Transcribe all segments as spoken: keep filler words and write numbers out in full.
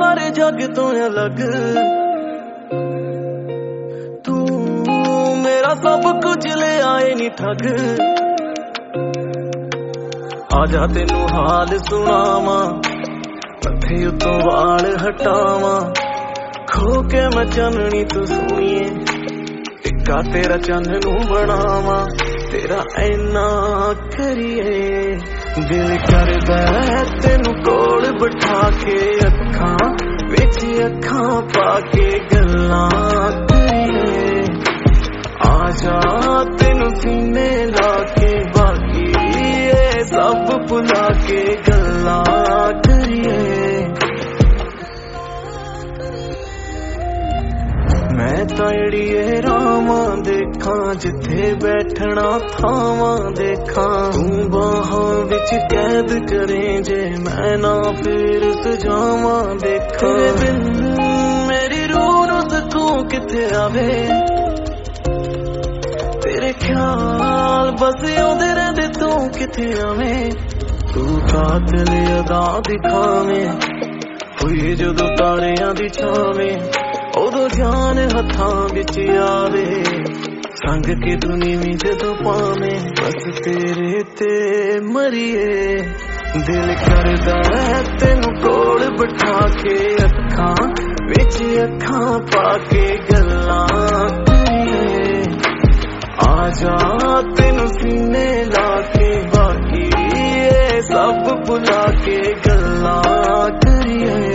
सारे जग तो अलग। तू मेरा सब कुछ ले आए नी ठग। आजा तेनू हाल सुनावा, मथे उतों वाल हटावा, खो के मैं चननी तू सोईए, टिक्का तेरा चंद नू बनावा, तेरा ऐना करिए। दिल करदा है तेनू कोल बिठा के, अखां विच अखां पाके गल्लां करिए। आजा तेनू सीने लाके, बाकी ये सब भुला के गल्लां करिए। मैं तां अड़िए रावां देखां, जिथे बैठना थावां देखां, तू बाहां विच कैद करें जे मैं ना फिर सजावां देखां। तेरे बिन मेरी रूह नूं सकून किथे आवे, तेरे ख्याल बस आउंदे रहिंदे तू किथे आवें। तू कातिल अदा दिखावें, होई जदों तारियां दी छावें, उदों जान हथां विच आवे, संग के दुनिया जदों पावें, बस तेरे ते मरिए। दिल करदा है तेनू कोल बिठा के, अखां विच अखां पाके गल्लां करिए। आजा तेनू सीने लाके, बाकी ये सब भुला के गल्लां करिए।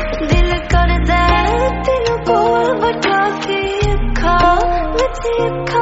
Keep